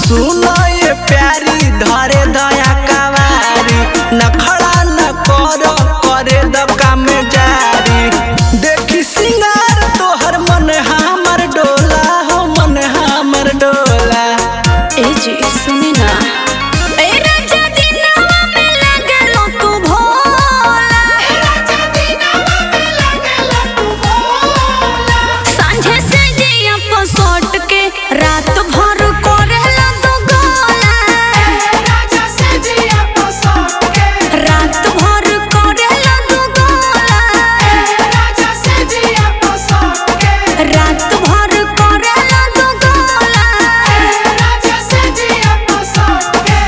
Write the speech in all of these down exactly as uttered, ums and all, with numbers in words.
सुनो ये प्यारी धरे दया कवारी नखड़ा न करो करे द काम जारी देखी सिंगार तोहर मन हमर डोला हो मन हमर डोला। ए जी सुनी ना ए राजा दिनवा में लागलो तू भोला ए राजा दिनवा में लागलो तू भोला सांझे से जिया पसोट के रात भर करेला तू गोला ए राजा से जिया पसोट के रात भर करेला तू गोला ए राजा से जिया पसोट के रात भर करेला तू गोला ए राजा से जिया पसोट के।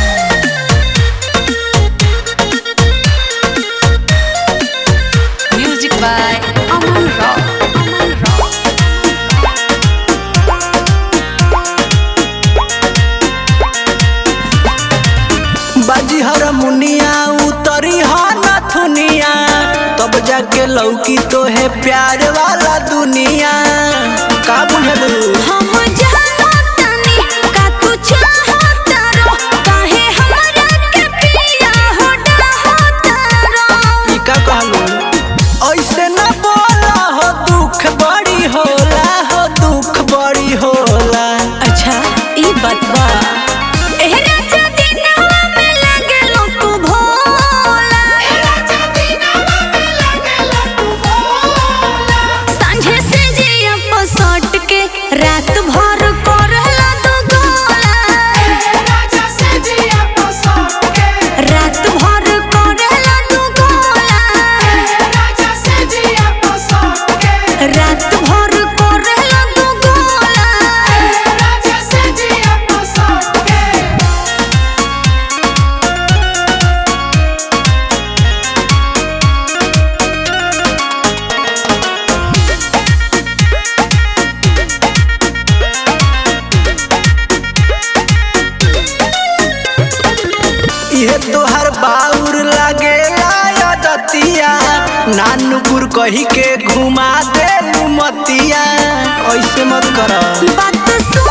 Music by Aman Rao. Aman Rao. बाजी हर मुनिया उतरी हा नथुनिया तब जाके लौकी तो है प्यार वाला दुनिया का बुझलू। हम जानतानी का तू चाहतारो काहे हमरा के पिया हो डाहतारो ई का कहलू ऐसे न बोला हो दुख बड़ी होला हो दुख बड़ी होला। अच्छा ई बात बा ए राजा दिनवा में लागलो तू भोला ए राजा दिनवा में लागलो तू भोला सांझे से जिया पसोट के रात भर करला तू गोला ए राजा से जिया पसोट के रात भर करला तू गोला ए राजा से जिया पसोट के रात भर करला तू गोला ए राजा से जिया पसोट के। इहे तोहर बाउर लागे दतिया नानुपुर कही के घुमा दे मतिया ऐसे मत कर। बात सुन